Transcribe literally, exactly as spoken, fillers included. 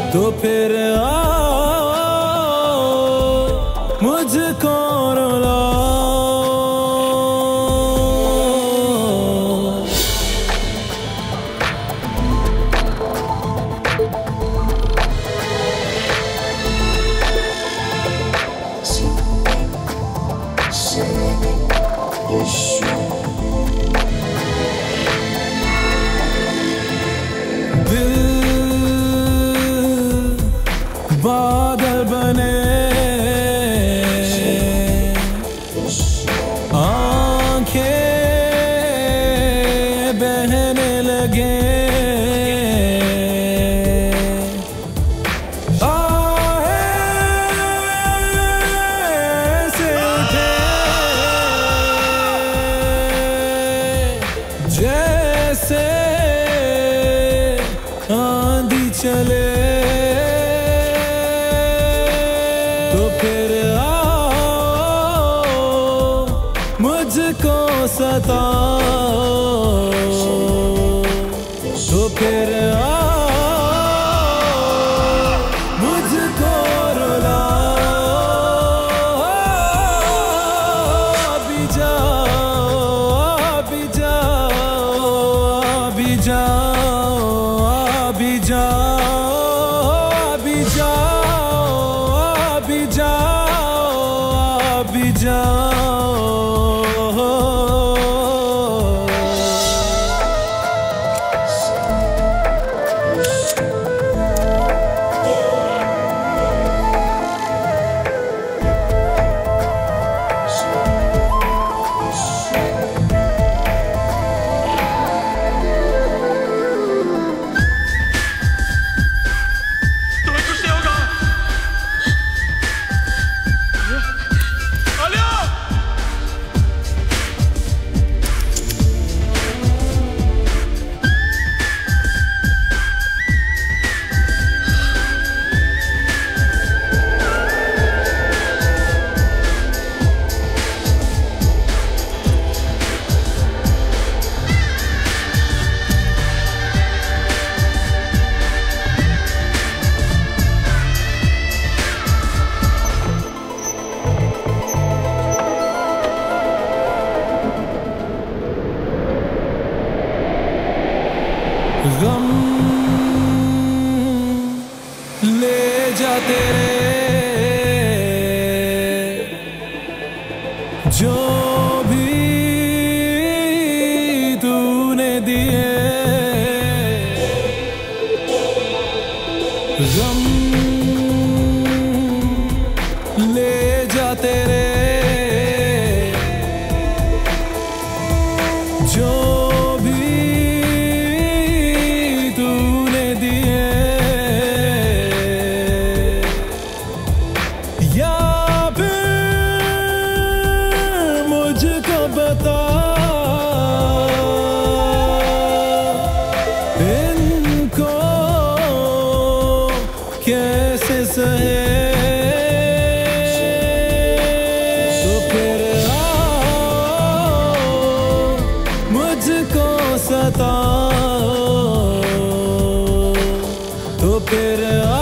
तो फिर आओ मुझको रुलाओ। दिल बादल बने, आंखें बहने लगे, ऐसे उठे जैसे आंधी चले। तो फिर आओ मुझको सताओ। तो फिर आओ मुझको रुलाओ। अभी जाओ अभी जाओ अभी जाओ अभी जाओ अभी जाओ अभी जाओ अभी जाओ। गम ले जा तेरे जो भी तूने दिए। गम ले जा तेरे जो बता इनको कैसे सहे। तो फिर आओ मुझको सताओ। तो फिर